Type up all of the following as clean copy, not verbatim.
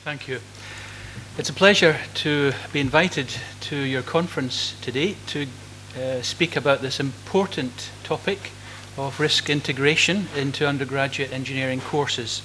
Thank you. It's a pleasure to be invited to your conference today to speak about this important topic of risk integration into undergraduate engineering courses.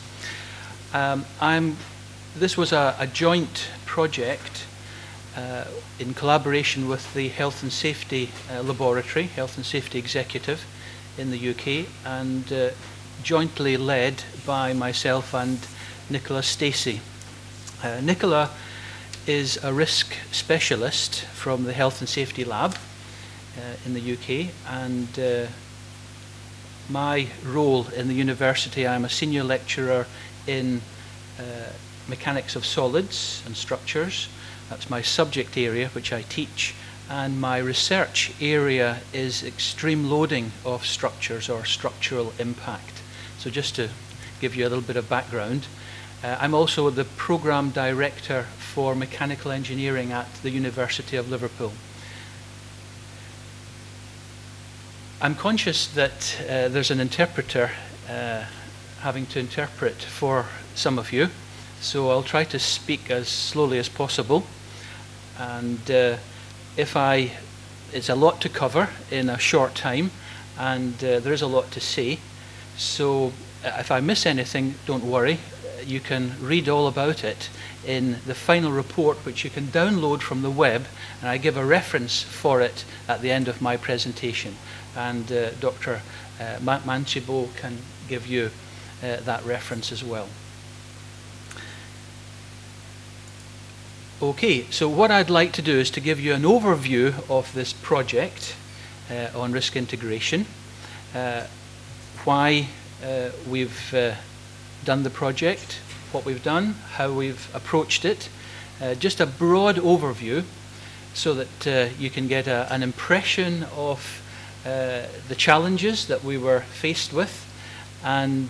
This was a joint project in collaboration with the Health and Safety Laboratory, Health and Safety Executive in the UK, and jointly led by myself and Nicola Stacey. Nicola is a risk specialist from the Health and Safety Lab in the UK, and my role in the university, I'm a senior lecturer in mechanics of solids and structures. That's my subject area, which I teach, and my research area is extreme loading of structures or structural impact. So just to give you a little bit of background, I'm also the Programme Director for Mechanical Engineering at the University of Liverpool. I'm conscious that there's an interpreter having to interpret for some of you, so I'll try to speak as slowly as possible. And it's a lot to cover in a short time, and there is a lot to say. So if I miss anything, don't worry. You can read all about it in the final report, which you can download from the web, and I give a reference for it at the end of my presentation. And Dr. Mancibo can give you that reference as well. Okay, so what I'd like to do is to give you an overview of this project on risk integration, why we've done the project, what we've done, how we've approached it, just a broad overview so that you can get an impression of the challenges that we were faced with, and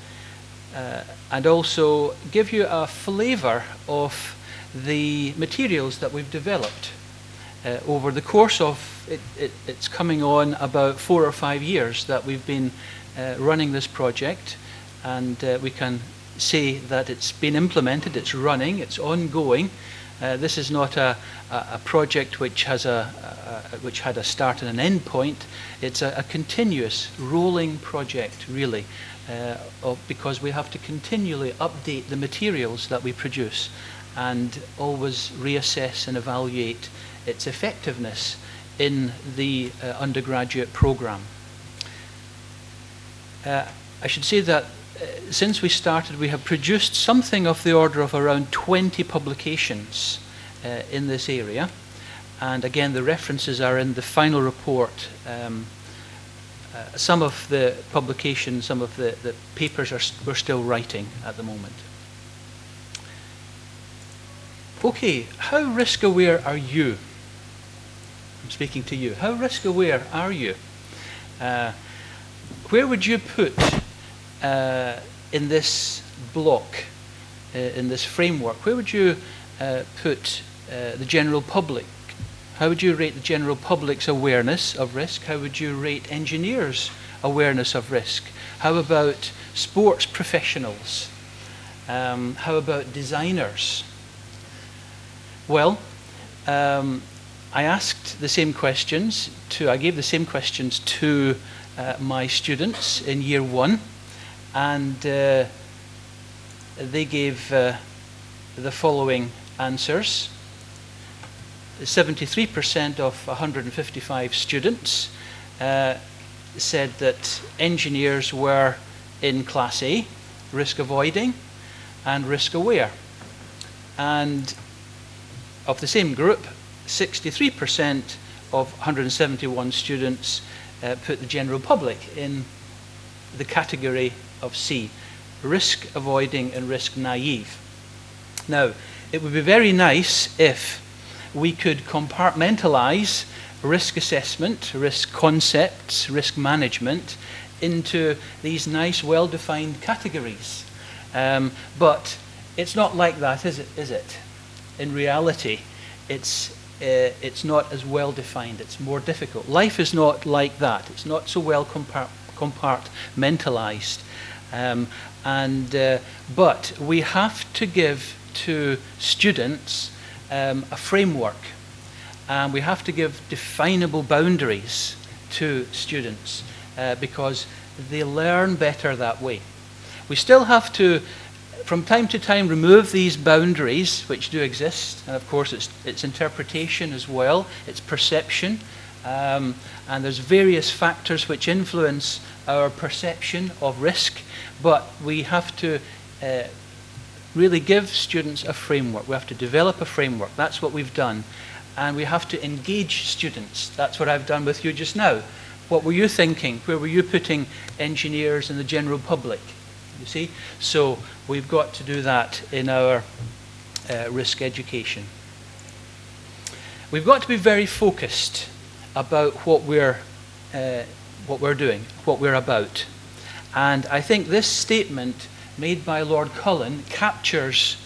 also give you a flavour of the materials that we've developed over the course of it's coming on about 4 or 5 years that we've been running this project, and we can say that it's been implemented, it's running, it's ongoing. This is not a project which has which had a start and an end point. It's a continuous rolling project, really, because we have to continually update the materials that we produce and always reassess and evaluate its effectiveness in the undergraduate program. I should say that since we started, we have produced something of the order of around 20 publications in this area. And again, the references are in the final report. Some of the publications, some of the papers we're still writing at the moment. Okay, how risk aware are you? I'm speaking to you. How risk aware are you? Where would you put in this block, in this framework, where would you put the general public? How would you rate the general public's awareness of risk? How would you rate engineers' awareness of risk? How about sports professionals? How about designers? Well, I asked the same questions I gave the same questions to my students in year 1, and they gave the following answers. 73% of 155 students said that engineers were in Class A, risk avoiding, and risk aware. And of the same group, 63% of 171 students put the general public in the category of C, risk avoiding and risk naive. Now, it would be very nice if we could compartmentalize risk assessment, risk concepts, risk management into these nice, well-defined categories. But it's not like that, is it? In reality, it's not as well defined. It's more difficult. Life is not like that. It's not so well compartmentalized. But we have to give to students a framework, and we have to give definable boundaries to students because they learn better that way. We still have to, from time to time, remove these boundaries which do exist, and of course it's interpretation as well, it's perception, and there's various factors which influence our perception of risk, but we have to really give students a framework. We have to develop a framework. That's what we've done. And we have to engage students. That's what I've done with you just now. What were you thinking? Where were you putting engineers and the general public? You see? So we've got to do that in our risk education. We've got to be very focused about what we're doing, what we're about. And I think this statement made by Lord Cullen captures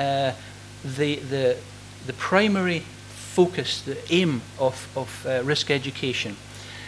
the primary focus, the aim of risk education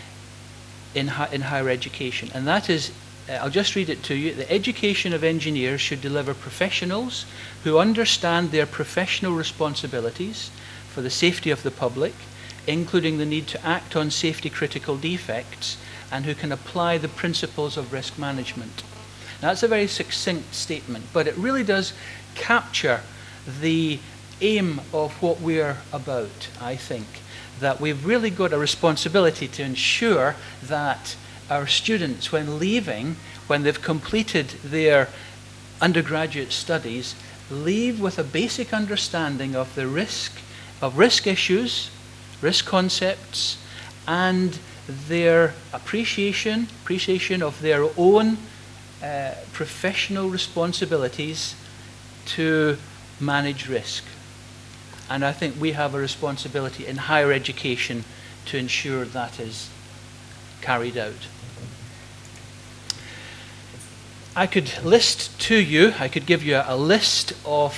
in higher education. And that is, I'll just read it to you, the education of engineers should deliver professionals who understand their professional responsibilities for the safety of the public, including the need to act on safety critical defects, and who can apply the principles of risk management. Now, that's a very succinct statement, but it really does capture the aim of what we're about, I think. That we've really got a responsibility to ensure that our students, when leaving, when they've completed their undergraduate studies, leave with a basic understanding of the risk issues, risk concepts, and their appreciation of their own professional responsibilities to manage risk. And I think we have a responsibility in higher education to ensure that is carried out. I could list to you, I could give you a list of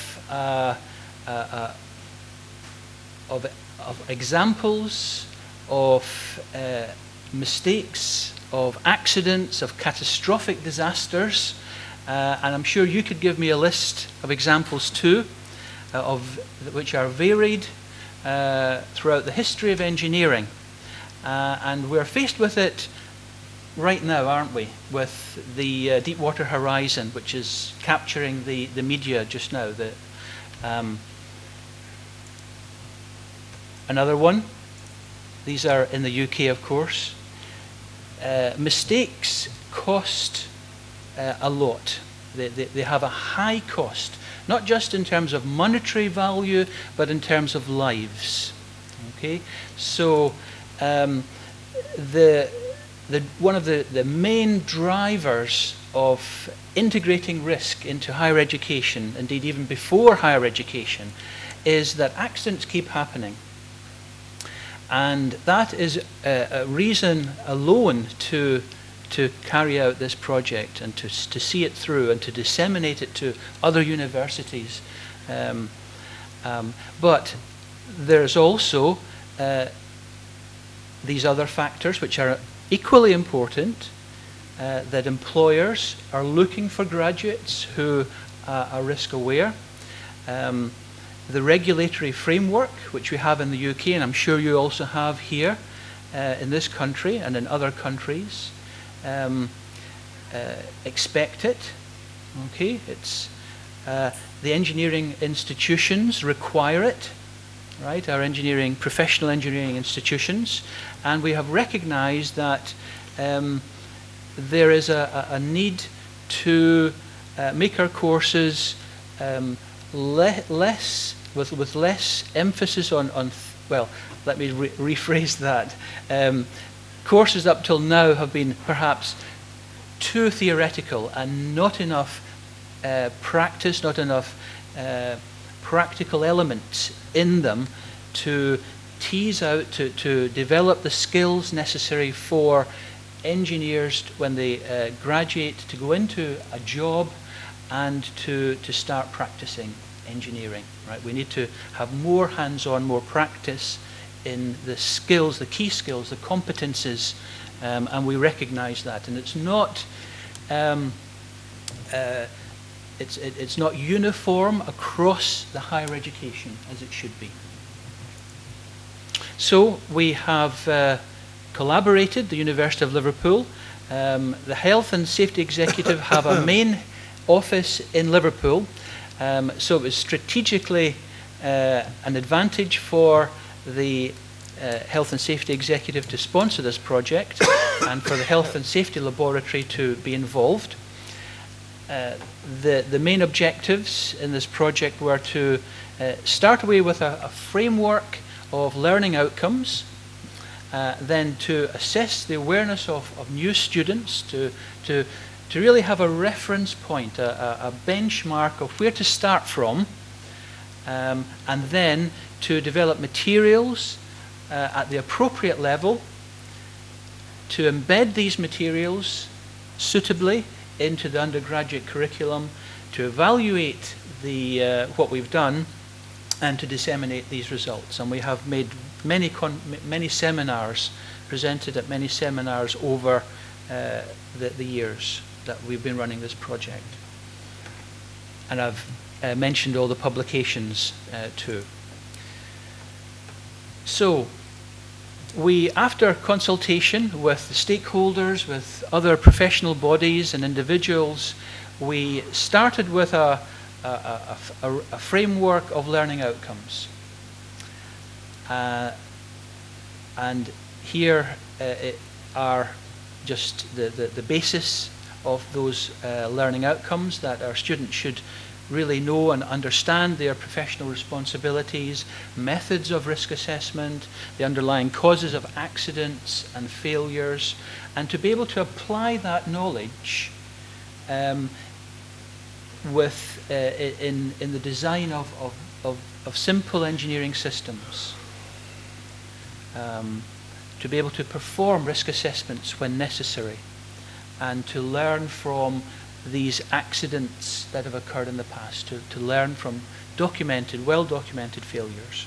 examples of mistakes, of accidents, of catastrophic disasters, and I'm sure you could give me a list of examples too, which are varied throughout the history of engineering. And we're faced with it right now, aren't we, with the Deepwater Horizon, which is capturing the media just now. Another one, these are in the UK, of course. Mistakes cost a lot. They have a high cost, not just in terms of monetary value, but in terms of lives. Okay, so one of the main drivers of integrating risk into higher education, indeed even before higher education, is that accidents keep happening. And that is a reason alone to carry out this project and to see it through and to disseminate it to other universities. But there's also these other factors which are equally important, that employers are looking for graduates who are risk aware. The regulatory framework, which we have in the UK, and I'm sure you also have here in this country and in other countries, expect it. Okay, it's the engineering institutions require it, right? Our professional engineering institutions, and we have recognised that there is a need to make our courses with less emphasis on well, let me rephrase that. Courses up till now have been perhaps too theoretical and not enough practice, not enough practical elements in them to tease out, to develop the skills necessary for engineers when they graduate to go into a job and to start practicing engineering. Right? We need to have more hands-on, more practice in the skills, the key skills, the competences, and we recognise that. And it's not it's not uniform across the higher education as it should be. So we have collaborated, the University of Liverpool. The Health and Safety Executive have a main office in Liverpool, so it was strategically an advantage for the Health and Safety Executive to sponsor this project and for the Health and Safety Laboratory to be involved. The main objectives in this project were to start away with a framework of learning outcomes, then to assess the awareness of new students, to really have a reference point, a benchmark of where to start from, and then to develop materials at the appropriate level, to embed these materials suitably into the undergraduate curriculum, to evaluate what we've done, and to disseminate these results. And we have made many seminars, presented at many seminars over the years that we've been running this project. And I've mentioned all the publications too. So, after consultation with the stakeholders, with other professional bodies and individuals, we started with a framework of learning outcomes. And here are just the basis of those learning outcomes, that our students should really know and understand their professional responsibilities, methods of risk assessment, the underlying causes of accidents and failures, and to be able to apply that knowledge in the design of simple engineering systems, to be able to perform risk assessments when necessary, and to learn from these accidents that have occurred in the past, to learn from well-documented failures.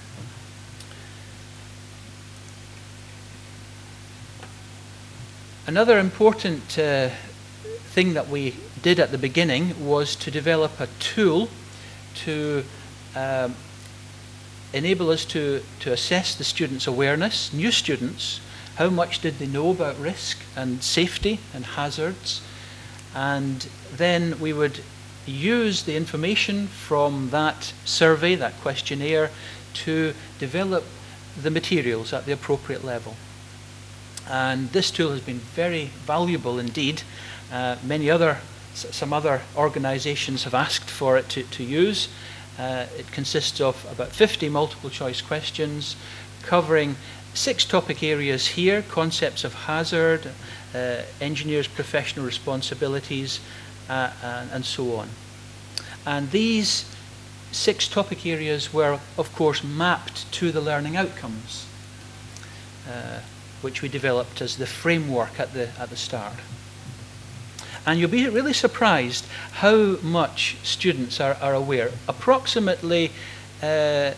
Another important thing that we did at the beginning was to develop a tool to enable us to assess the students' awareness, new students, how much did they know about risk and safety and hazards, and then we would use the information from that survey, that questionnaire, to develop the materials at the appropriate level. And this tool has been very valuable indeed. Some other organizations have asked for it to use. It consists of about 50 multiple choice questions covering 6 topic areas here: concepts of hazard, engineers' professional responsibilities, and so on. And these 6 topic areas were, of course, mapped to the learning outcomes, which we developed as the framework at the start. And you'll be really surprised how much students are aware. Approximately, the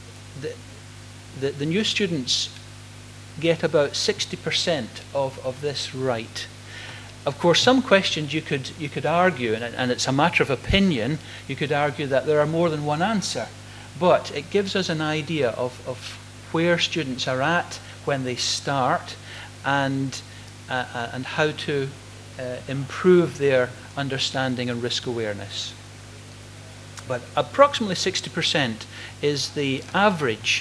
new students get about 60% of this right. Of course, some questions you could argue, and it's a matter of opinion, you could argue that there are more than one answer. But it gives us an idea of where students are at when they start, and how to improve their understanding and risk awareness. But approximately 60% is the average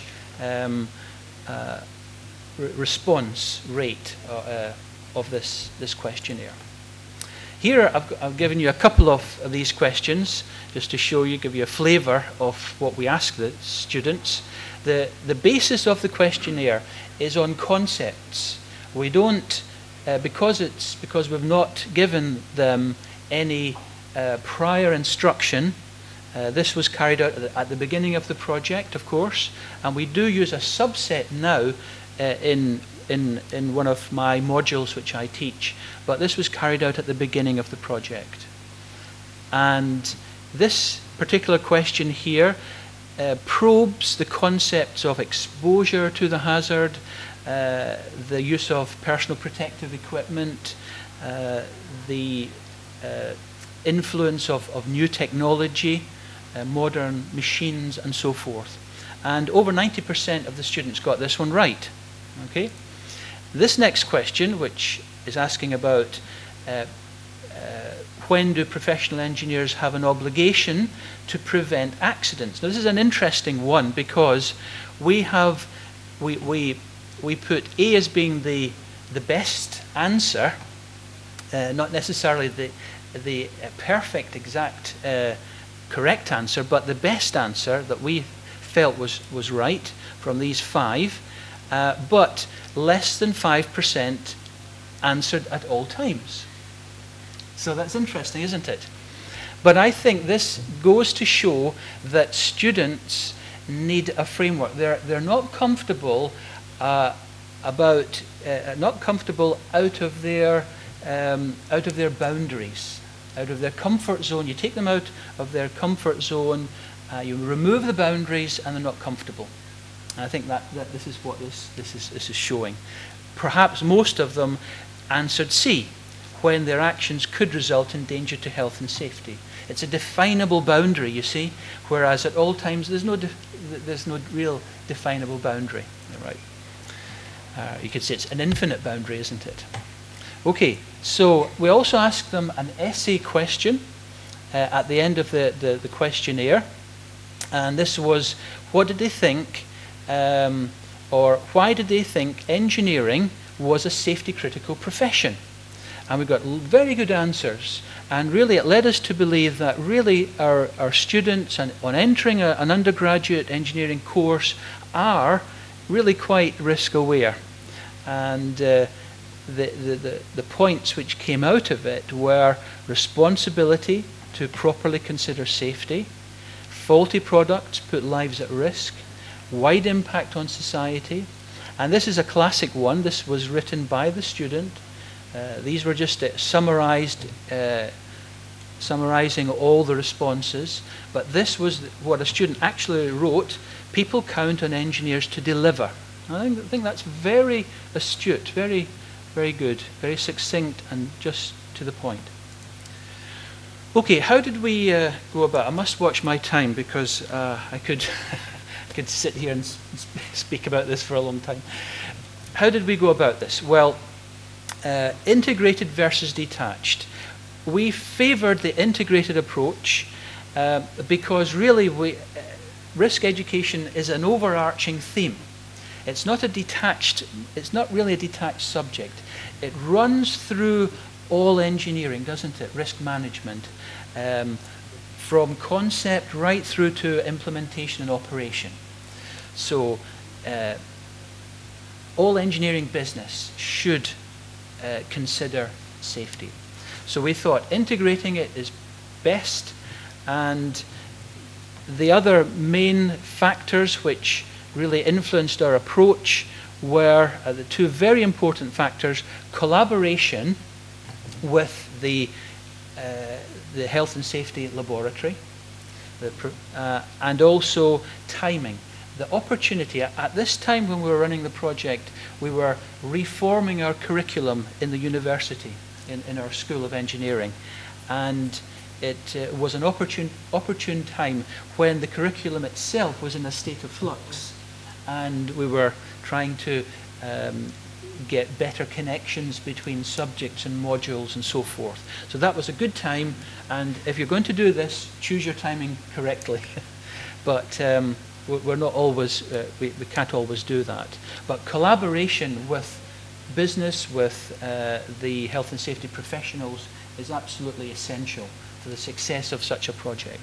response rate of this questionnaire. Here I've given you a couple of these questions just to show you, give you a flavour of what we ask the students. The basis of the questionnaire is on concepts. We don't, because we've not given them any prior instruction. This was carried out at the beginning of the project, of course, and we do use a subset now in one of my modules which I teach, but this was carried out at the beginning of the project. And this particular question here probes the concepts of exposure to the hazard, the use of personal protective equipment, the influence of new technology, modern machines, and so forth. And over 90% of the students got this one right. Okay? This next question, which is asking about when do professional engineers have an obligation to prevent accidents? Now, this is an interesting one because we put A as being the best answer, not necessarily the perfect, exact, correct answer, but the best answer that we felt was right from these 5, but less than 5% answered at all times. So that's interesting, isn't it? But I think this goes to show that students need a framework. They're not comfortable not comfortable out of their boundaries, out of their comfort zone. You take them out of their comfort zone, you remove the boundaries, and they're not comfortable. And I think that this is what this is showing. Perhaps most of them answered C, when their actions could result in danger to health and safety. It's a definable boundary, you see, whereas at all times there's no real definable boundary. Right? You could say it's an infinite boundary, isn't it? Okay, so we also asked them an essay question at the end of the questionnaire, and this was, what did they think, or why did they think engineering was a safety critical profession? And we got very good answers, and really it led us to believe that really our students on entering an undergraduate engineering course are really quite risk aware. And the points which came out of it were responsibility to properly consider safety, faulty products put lives at risk, wide impact on society, and this is a classic one. This was written by the student. These were just summarizing all the responses, but this was what a student actually wrote: people count on engineers to deliver. I think that's very astute, very, very good, very succinct, and just to the point. Okay, how did we go about? I must watch my time because I could I could sit here and speak about this for a long time. How did we go about this? Well, integrated versus detached. We favoured the integrated approach because really risk education is an overarching theme. It's not really a detached subject. It runs through all engineering, doesn't it? Risk management, from concept right through to implementation and operation. So all engineering business should consider safety. So we thought integrating it is best, and the other main factors which really influenced our approach were the 2 very important factors: collaboration with the health and safety laboratory, and also timing. The opportunity, at this time when we were running the project, we were reforming our curriculum in the university, in our School of Engineering, and it was an opportune time when the curriculum itself was in a state of flux, and we were trying to get better connections between subjects and modules and so forth. So that was a good time, and if you're going to do this, choose your timing correctly. But we're not always, we can't always do that. But collaboration with business, with the health and safety professionals is absolutely essential for the success of such a project.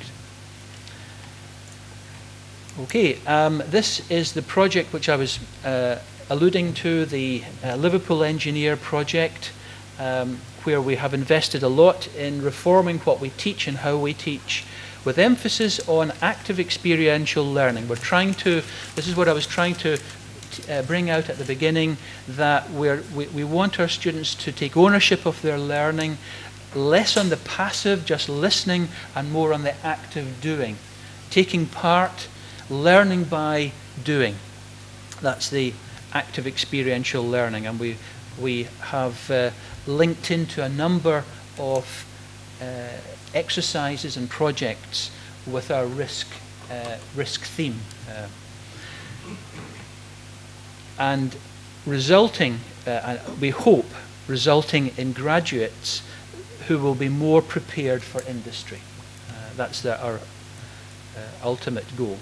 Okay, this is the project which I was alluding to, the Liverpool Engineer project, where we have invested a lot in reforming what we teach and how we teach, with emphasis on active experiential learning. We're trying to, this is what I was trying to bring out at the beginning, that we want our students to take ownership of their learning, less on the passive, just listening, and more on the active doing. Taking part, learning by doing. That's the active experiential learning, and we have linked into a number of exercises and projects with our risk theme. And resulting, we hope, resulting in graduates who will be more prepared for industry. That's our ultimate goal.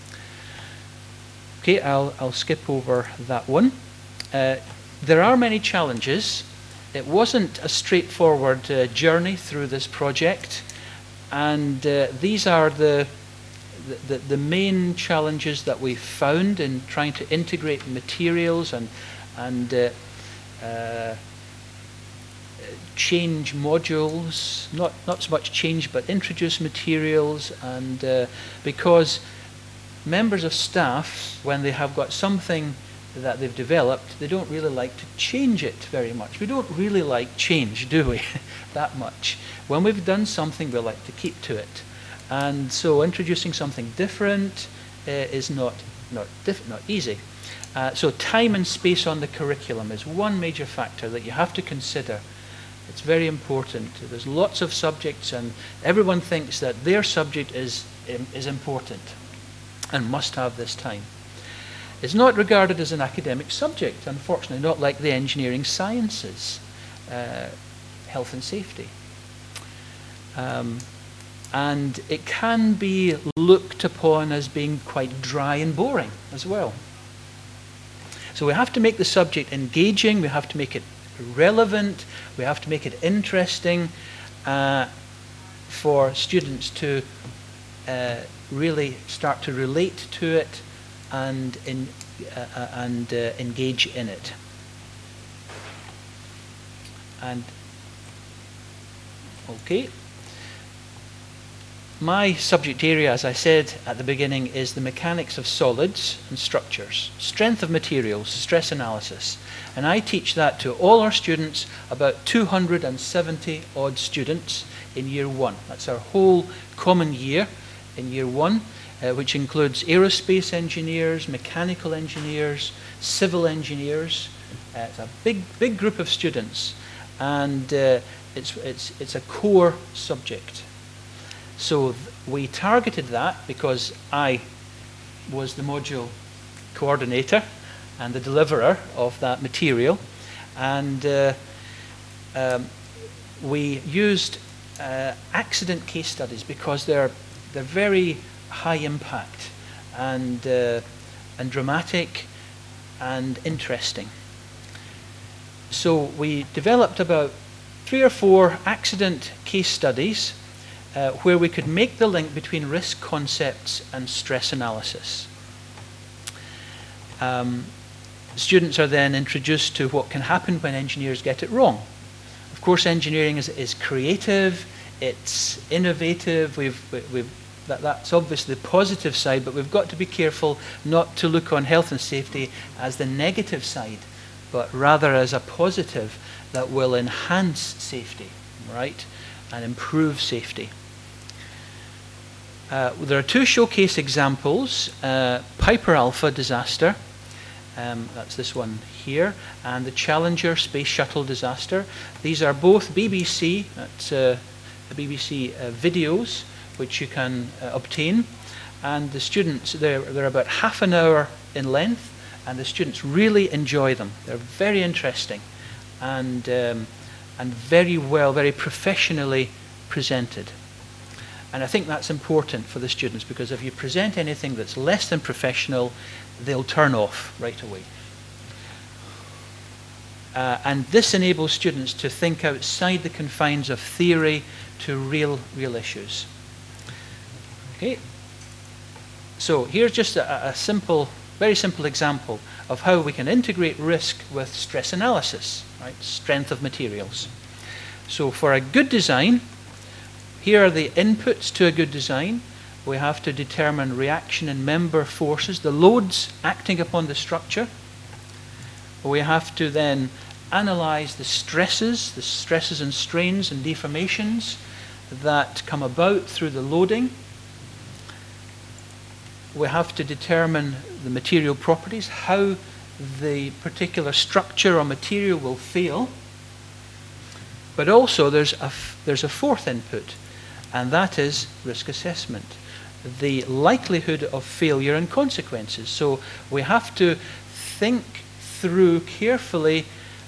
Okay, I'll skip over that one. There are many challenges. It wasn't a straightforward journey through this project, and these are the main challenges that we found in trying to integrate materials and change modules, not so much change, but introduce materials, and because members of staff, when they have got something that they've developed, they don't really like to change it very much. We don't really like change, do we? That much. When we've done something, we like to keep to it. And so introducing something different is not easy. So time and space on the curriculum is one major factor that you have to consider. It's very important. There's lots of subjects, and everyone thinks that their subject is important and must have this time. It's not regarded as an academic subject, unfortunately, not like the engineering sciences, health and safety. And it can be looked upon as being quite dry and boring as well. So we have to make the subject engaging, we have to make it relevant, we have to make it interesting for students to really start to relate to it and engage in it. And okay. My subject area, as I said at the beginning, is the mechanics of solids and structures, strength of materials, stress analysis. And I teach that to all our students, about 270 odd students in year one. That's our whole common year in year one, which includes aerospace engineers, mechanical engineers, civil engineers. It's a big group of students, and it's a core subject. So we targeted that because I was the module coordinator and the deliverer of that material, and we used accident case studies because they're very high impact and dramatic and interesting. So we developed about 3 or 4 accident case studies where we could make the link between risk concepts and stress analysis. Students are then introduced to what can happen when engineers get it wrong. Of course, engineering is creative, it's innovative, that's obviously the positive side, but we've got to be careful not to look on health and safety as the negative side, but rather as a positive that will enhance safety, right, and improve safety. There are 2 showcase examples, Piper Alpha disaster, that's this one here, and the Challenger space shuttle disaster. These are both BBC, that's BBC videos, which you can obtain, and the students, they're about half an hour in length, and the students really enjoy them. They're very interesting and very well, very professionally presented. And I think that's important for the students, because if you present anything that's less than professional, they'll turn off right away. And this enables students to think outside the confines of theory to real issues. Okay. So here's just a simple, very simple example of how we can integrate risk with stress analysis, right? Strength of materials. So for a good design, here are the inputs to a good design. We have to determine reaction and member forces, the loads acting upon the structure. We have to then analyze the stresses and strains and deformations that come about through the loading. We have to determine the material properties, how the particular structure or material will fail. But also there's a fourth input, and that is risk assessment, the likelihood of failure and consequences. So we have to think through carefully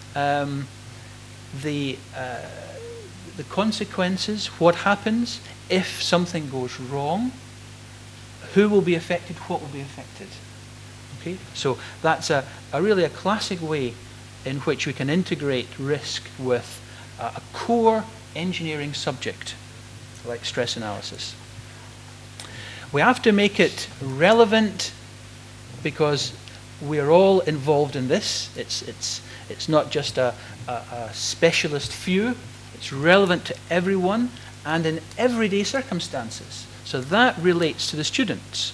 the consequences, what happens if something goes wrong, who will be affected, what will be affected. Okay? So that's really a classic way in which we can integrate risk with a core engineering subject like stress analysis. We have to make it relevant because we're all involved in this. It's not just a specialist few. It's relevant to everyone and in everyday circumstances. So that relates to the students.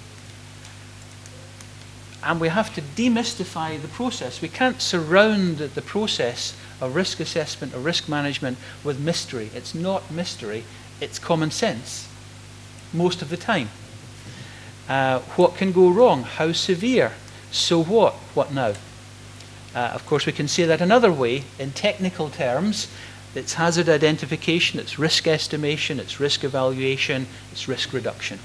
And we have to demystify the process. We can't surround the process of risk assessment or risk management with mystery. It's not mystery, it's common sense most of the time. What can go wrong? How severe? So what? What now? Of course, we can say that another way, in technical terms. It's hazard identification, it's risk estimation, it's risk evaluation, it's risk reduction.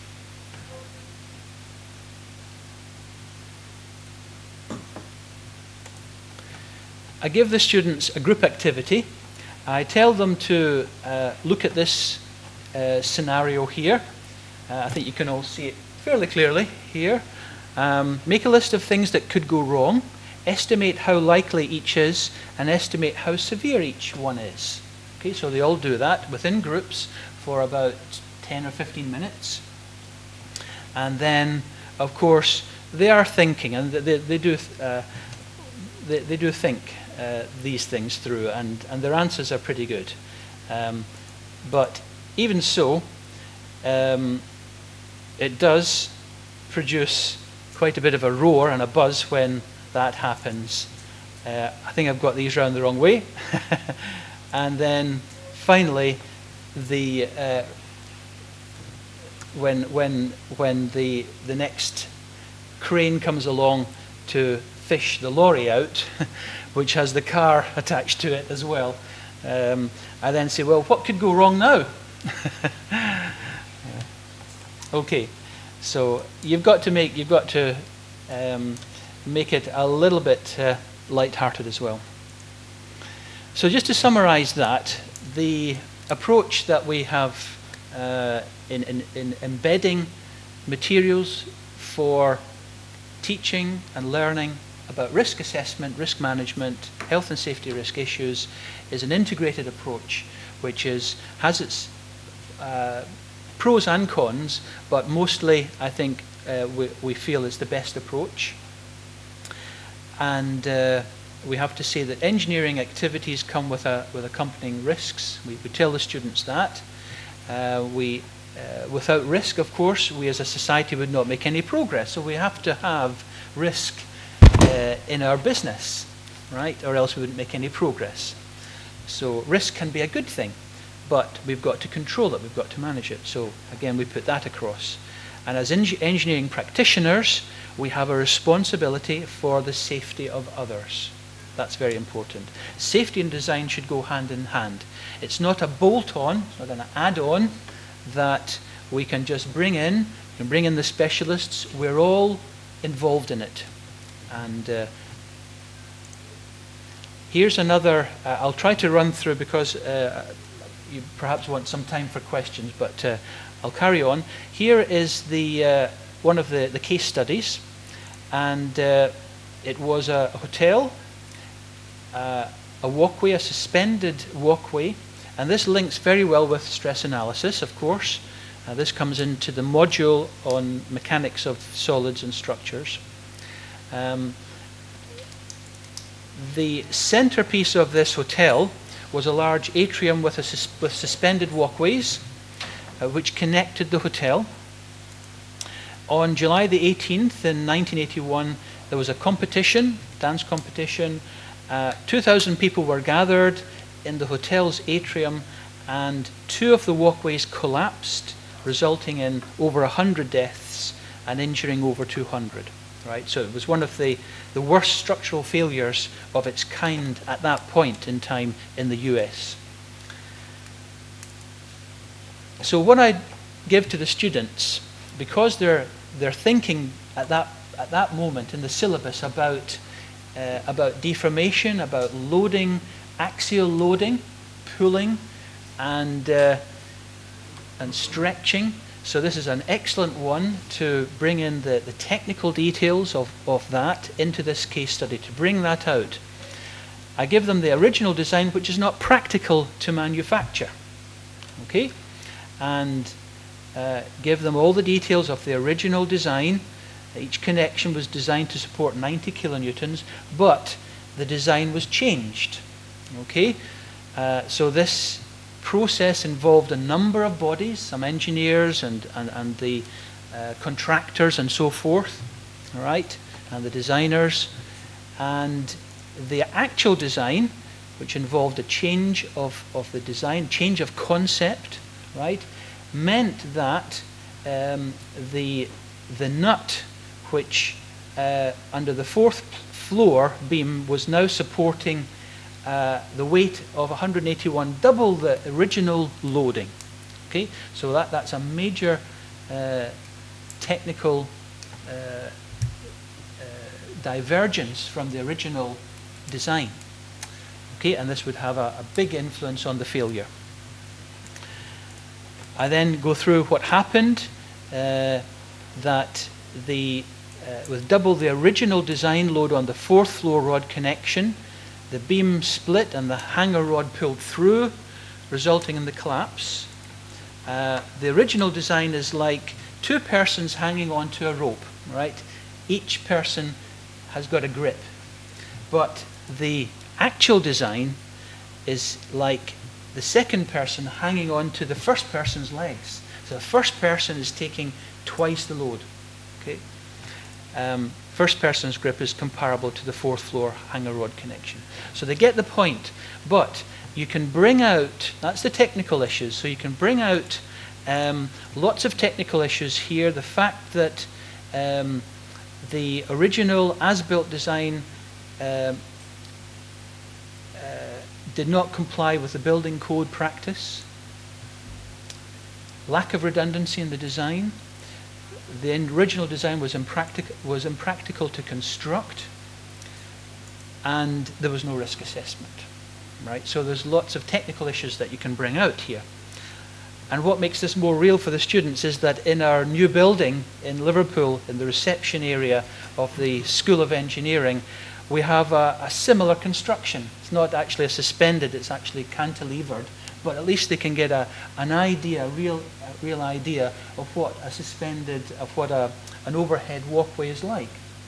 I give the students a group activity. I tell them to look at this scenario here. I think you can all see it fairly clearly here. Make a list of things that could go wrong, estimate how likely each is, and estimate how severe each one is. Okay, so they all do that within groups for about 10 or 15 minutes. And then, of course, they are thinking, and they do think these things through, and their answers are pretty good. But even so, it does produce quite a bit of a roar and a buzz when that happens. I think I've got these round the wrong way. And then finally, when the next crane comes along to fish the lorry out, which has the car attached to it as well, I then say, well, what could go wrong now? Okay, so you've got to make it a little bit light-hearted as well. So just to summarize that, the approach that we have in embedding materials for teaching and learning about risk assessment, risk management, health and safety risk issues is an integrated approach which has its pros and cons, but mostly I think we feel is the best approach. And we have to say that engineering activities come with accompanying risks. We tell the students that. Without risk, of course, we as a society would not make any progress. So we have to have risk in our business, right? Or else we wouldn't make any progress. So risk can be a good thing, but we've got to control it, we've got to manage it. So again, we put that across. And as engineering practitioners, we have a responsibility for the safety of others. That's very important. Safety and design should go hand in hand. It's not a bolt-on, it's not an add-on that we can just bring in. We can bring in the specialists. We're all involved in it. And here's another, I'll try to run through because you perhaps want some time for questions, but I'll carry on. Here is one of the case studies, and it was a hotel, a walkway, a suspended walkway, and this links very well with stress analysis, of course. This comes into the module on mechanics of solids and structures. The centerpiece of this hotel was a large atrium with suspended walkways, which connected the hotel. On July the 18th in 1981, there was a competition, dance competition. 2,000 people were gathered in the hotel's atrium, and 2 of the walkways collapsed, resulting in over 100 deaths and injuring over 200. Right? So it was one of the worst structural failures of its kind at that point in time in the US. So what I give to the students, because they're thinking at that moment in the syllabus about deformation, about loading, axial loading, pulling, and stretching. So this is an excellent one to bring in the technical details of that into this case study, to bring that out. I give them the original design, which is not practical to manufacture. Okay? And give them all the details of the original design. Each connection was designed to support 90 kilonewtons, but the design was changed. Okay? So this process involved a number of bodies, some engineers and the contractors and so forth, all right, and the designers. And the actual design, which involved a change of the design, change of concept, right, meant that the nut, which under the fourth floor beam was now supporting the weight of 181, double the original loading. Okay, so that's a major technical divergence from the original design. Okay, and this would have a big influence on the failure. I then go through what happened, that with double the original design load on the fourth floor rod connection, the beam split and the hanger rod pulled through, resulting in the collapse. The original design is like two persons hanging onto a rope, right? Each person has got a grip. But the actual design is like the second person hanging on to the first person's legs. So the first person is taking twice the load. Okay? First person's grip is comparable to the fourth floor hanger rod connection. So they get the point. But you can bring out, that's the technical issues, so you can bring out lots of technical issues here. The fact that the original as-built design did not comply with the building code practice, lack of redundancy in the design, the original design was impractical to construct, and there was no risk assessment. Right? So there's lots of technical issues that you can bring out here. And what makes this more real for the students is that in our new building in Liverpool, in the reception area of the School of Engineering, we have a similar construction. It's not actually a suspended, it's actually cantilevered, but at least they can get an idea, a real idea of what a suspended, of what an overhead walkway is like.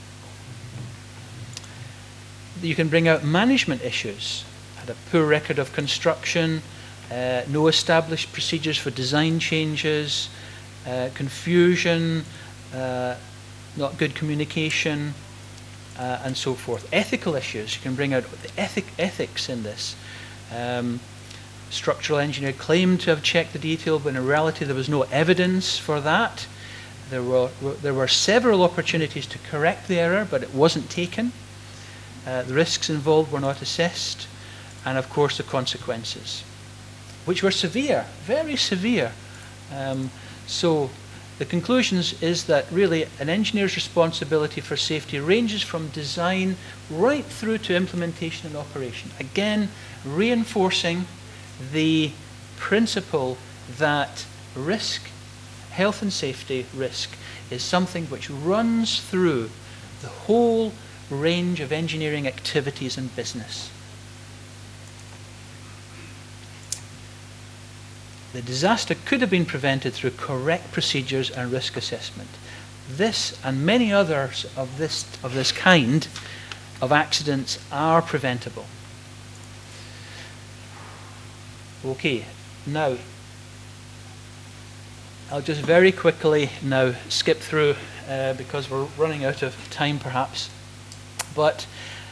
You can bring out management issues. Had a poor record of construction, no established procedures for design changes, confusion, not good communication, and so forth. Ethical issues, you can bring out the ethics in this. Structural engineer claimed to have checked the detail, but in reality there was no evidence for that. There were several opportunities to correct the error, but it wasn't taken. The risks involved were not assessed, and of course the consequences, which were severe, very severe. So the conclusions is that really an engineer's responsibility for safety ranges from design right through to implementation and operation. Again, reinforcing the principle that risk, health and safety risk, is something which runs through the whole range of engineering activities and business. The disaster could have been prevented through correct procedures and risk assessment. This and many others of this kind of accidents are preventable. Okay, now I'll just very quickly now skip through because we're running out of time perhaps. But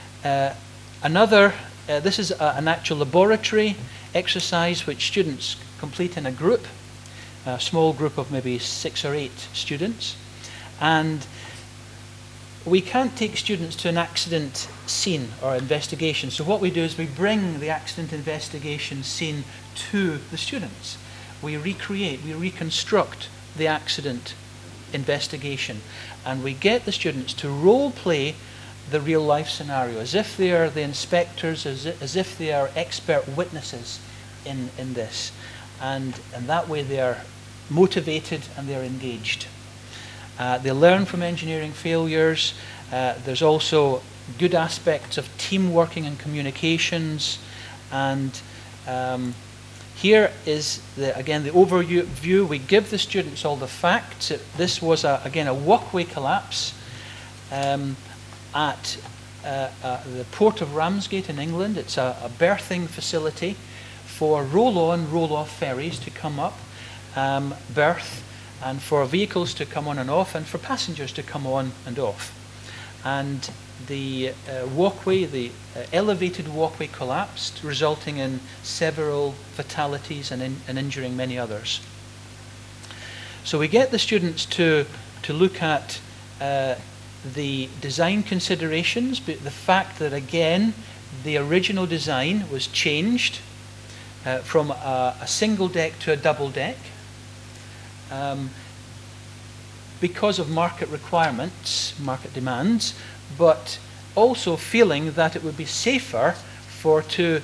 this is an actual laboratory exercise which students complete in a group, a small group of maybe 6 or 8 students. And we can't take students to an accident scene or investigation. So what we do is we bring the accident investigation scene to the students. we recreate, we reconstruct the accident investigation, and we get the students to role play the real life scenario as if they are the inspectors, as if they are expert witnesses in this, and that way they are motivated and they're engaged. They learn from engineering failures. There's also good aspects of team working and communications, and here is again the overview. We give the students all the facts. This was again a walkway collapse at the port of Ramsgate in England. It's a berthing facility for roll-on, roll-off ferries to come up, berth, and for vehicles to come on and off, and for passengers to come on and off. And the walkway, the elevated walkway collapsed, resulting in several fatalities and injuring many others. So we get the students to look at the design considerations, but the fact that again the original design was changed from a single deck to a double deck because of market requirements, market demands, but also feeling that it would be safer to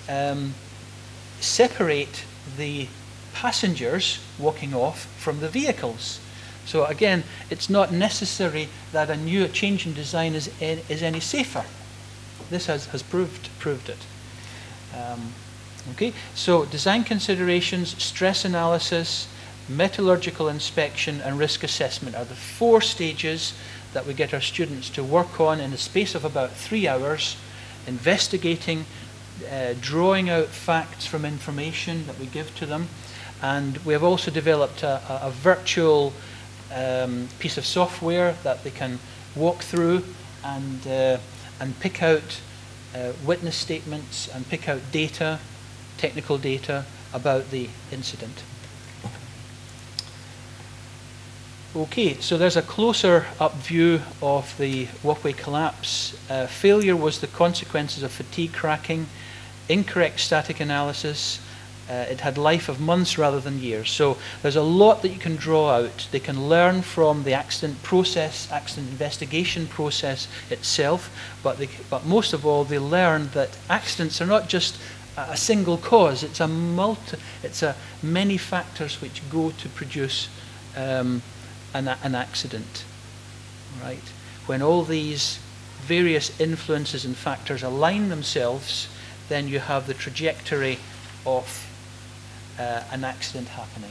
separate the passengers walking off from the vehicles. So again, it's not necessary that a change in design is any safer. This has proved it. Okay, so design considerations, stress analysis, metallurgical inspection, and risk assessment are the 4 stages that we get our students to work on in the space of about 3 hours, investigating, drawing out facts from information that we give to them. And we have also developed a virtual piece of software that they can walk through and pick out witness statements and pick out data, technical data about the incident. Okay, so there's a closer up view of the walkway collapse. Failure was the consequences of fatigue cracking, incorrect static analysis. It had life of months rather than years. So there's a lot that you can draw out. They can learn from the accident process, accident investigation process itself, but most of all, they learn that accidents are not just a single cause. It's many factors which go to produce an accident, right? When all these various influences and factors align themselves, then you have the trajectory of an accident happening.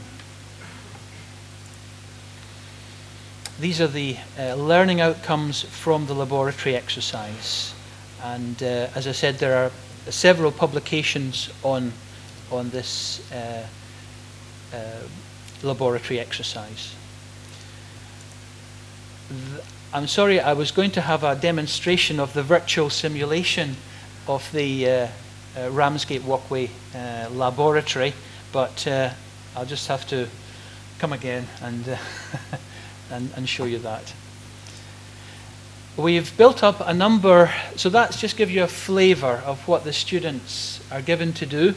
These are the learning outcomes from the laboratory exercise, and as I said, there are several publications on this laboratory exercise. I'm sorry, I was going to have a demonstration of the virtual simulation of the Ramsgate Walkway laboratory, but I'll just have to come again and and show you that. We've built up a number, so that's just give you a flavour of what the students are given to do.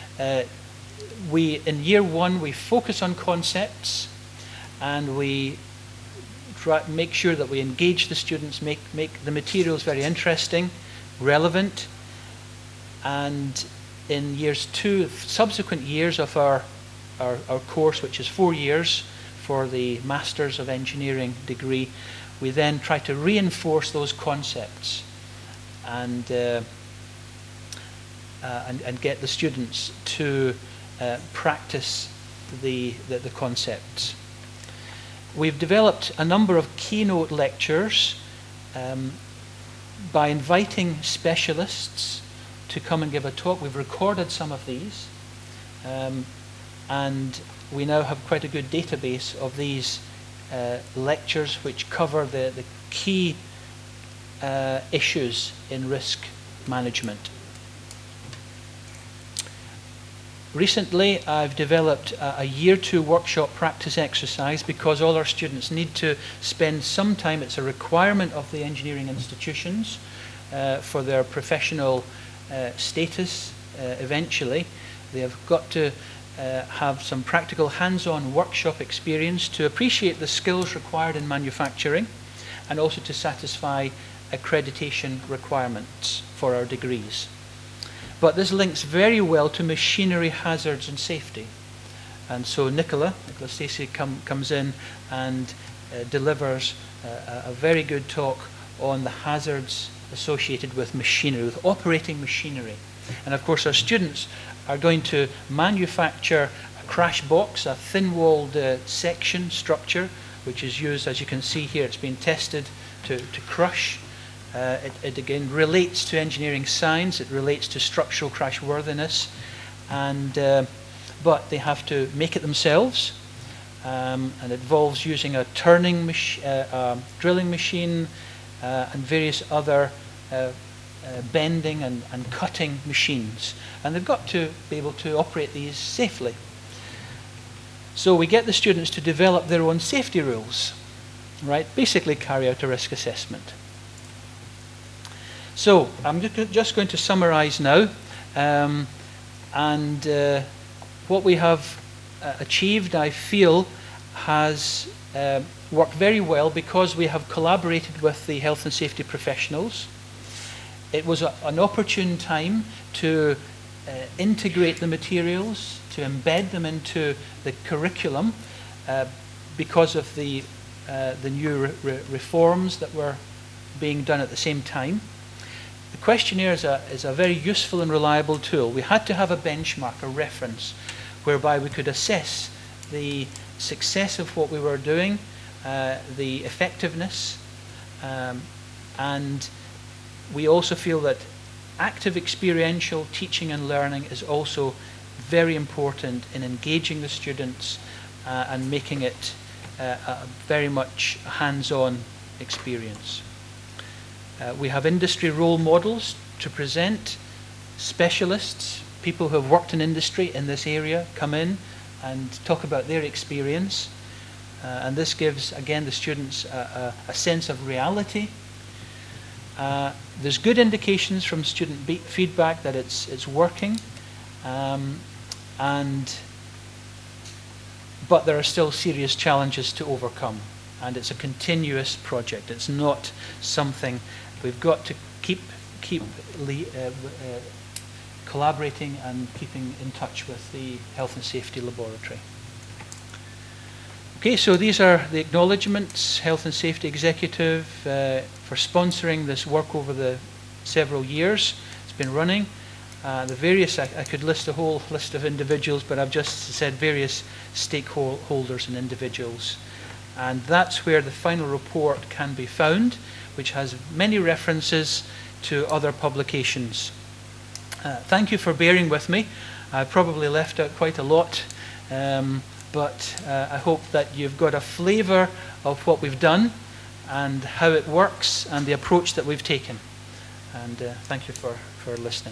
In year 1, we focus on concepts, and we make sure that we engage the students, make the materials very interesting, relevant. And in years 2, subsequent years of our course, which is 4 years for the Masters of Engineering degree, we then try to reinforce those concepts and get the students to practice the concepts. We've developed a number of keynote lectures by inviting specialists to come and give a talk. We've recorded some of these, and we now have quite a good database of these lectures which cover the key issues in risk management. Recently, I've developed a year 2 workshop practice exercise because all our students need to spend some time. It's a requirement of the engineering institutions for their professional status eventually. They have got to have some practical hands-on workshop experience to appreciate the skills required in manufacturing and also to satisfy accreditation requirements for our degrees. But this links very well to machinery hazards and safety. And so Nicola Stacey comes in and delivers a very good talk on the hazards associated with machinery, with operating machinery. And of course our students are going to manufacture a crash box, a thin-walled section structure, which is used, as you can see here, it's been tested to crush. It again relates to engineering science, it relates to structural crashworthiness, and but they have to make it themselves, and it involves using a turning drilling machine and various other bending and cutting machines, and they've got to be able to operate these safely. So we get the students to develop their own safety rules, right? Basically carry out a risk assessment. So I'm just going to summarize now, and what we have achieved, I feel, has worked very well because we have collaborated with the health and safety professionals. It was an opportune time to integrate the materials, to embed them into the curriculum because of the new reforms that were being done at the same time. The questionnaire is a very useful and reliable tool. We had to have a benchmark, a reference, whereby we could assess the success of what we were doing, the effectiveness, and we also feel that active experiential teaching and learning is also very important in engaging the students and making it a very much hands-on experience. We have industry role models to present. Specialists, people who have worked in industry in this area, come in and talk about their experience. And this gives, again, the students a sense of reality. There's good indications from student feedback that it's working, but there are still serious challenges to overcome, and it's a continuous project. It's not something we've got to keep collaborating and keeping in touch with the Health and Safety Laboratory. Okay, so these are the acknowledgements, Health and Safety Executive, for sponsoring this work over the several years it's been running. The various, I could list a whole list of individuals, but I've just said various stakeholders and individuals. And that's where the final report can be found, which has many references to other publications. Thank you for bearing with me. I probably left out quite a lot, but I hope that you've got a flavour of what we've done and how it works and the approach that we've taken. And thank you for listening.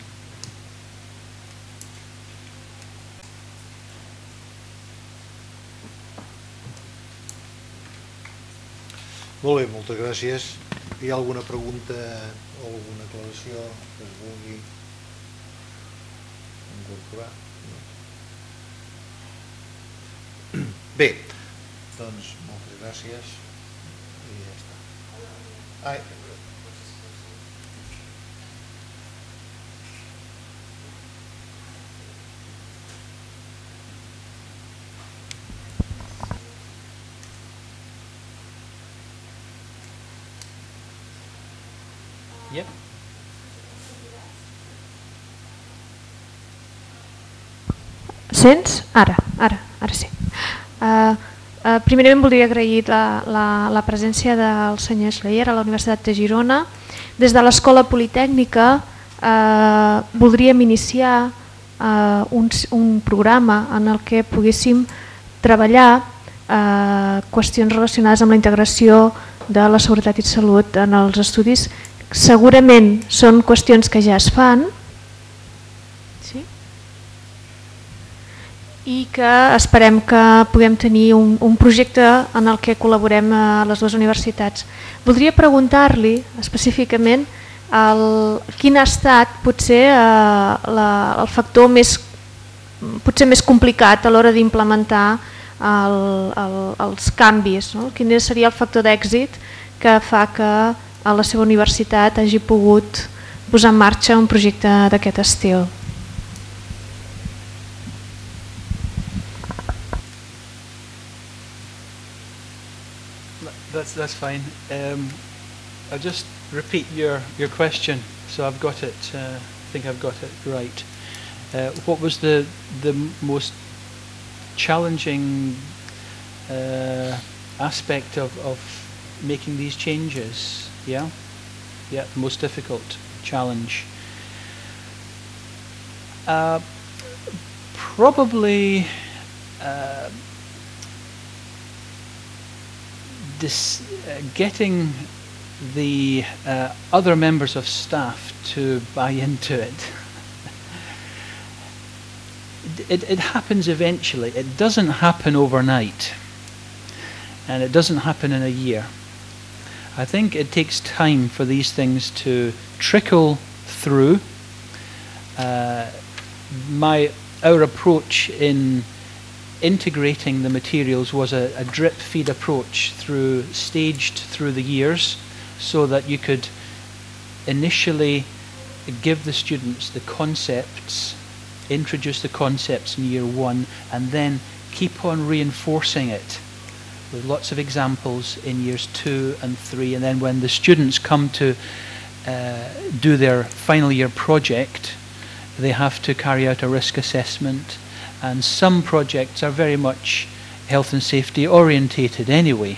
Molt bé, moltes gràcies. Hi ha alguna pregunta o alguna aclaració que es vulgui incorporar? No? Bé, doncs moltes gràcies i ja està. Ai. Yep. Sents? Ara sí. Primerament voldria agrair la presència del senyor Schleyer a la Universitat de Girona. Des de l'Escola Politècnica voldríem iniciar un programa en el que poguéssim treballar qüestions relacionades amb la integració de la seguretat i salut en els estudis. Segurament són qüestions que ja es fan, sí? I que esperem que puguem tenir un projecte en el que col·laborem a les dues universitats. Voldria preguntar-li específicament quin ha estat potser el factor més potser més complicat a l'hora d'implementar els canvis, no? Quin seria el factor d'èxit que fa que a la seva universitat hagi pogut posar en marxa un projecte d'aquest estil? That's fine. I'll just repeat your question, so I've got it. I think I've got it right. What was the most challenging aspect of making these changes? Yeah, the most difficult challenge. Probably. Getting the other members of staff to buy into it. It happens eventually. It doesn't happen overnight, and it doesn't happen in a year. I think it takes time for these things to trickle through. Our approach in integrating the materials was a drip feed approach, staged through the years, so that you could initially give the students the concepts, introduce the concepts in year one, and then keep on reinforcing it with lots of examples in years 2 and 3, and then when the students come to do their final year project, they have to carry out a risk assessment. And some projects are very much health and safety orientated anyway.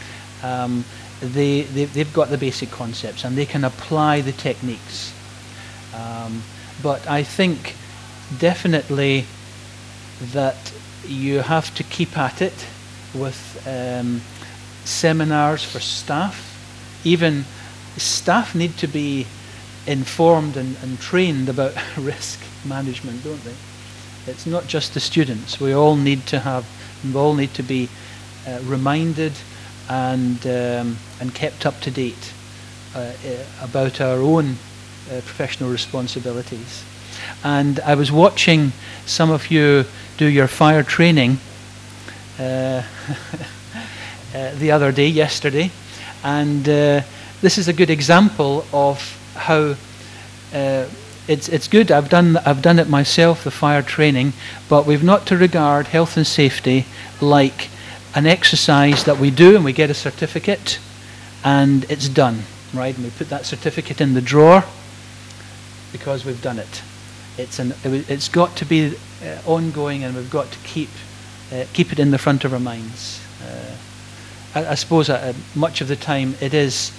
They've got the basic concepts and they can apply the techniques. But I think definitely that you have to keep at it with seminars for staff. Even staff need to be informed and trained about risk management, don't they? It's not just the students. We all need to be reminded and kept up to date about our own professional responsibilities. And I was watching some of you do your fire training the other day, yesterday, and this is a good example of how it's good. I've done it myself, the fire training, but we've not to regard health and safety like an exercise that we do and we get a certificate and it's done, right? And we put that certificate in the drawer because we've done it. It's got to be ongoing, and we've got to keep it in the front of our minds. I suppose much of the time it is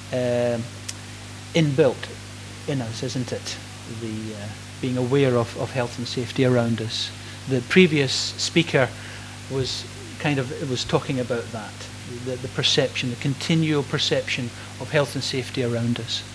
inbuilt in us, isn't it? The being aware of health and safety around us. The previous speaker was talking about that, the perception, the continual perception of health and safety around us.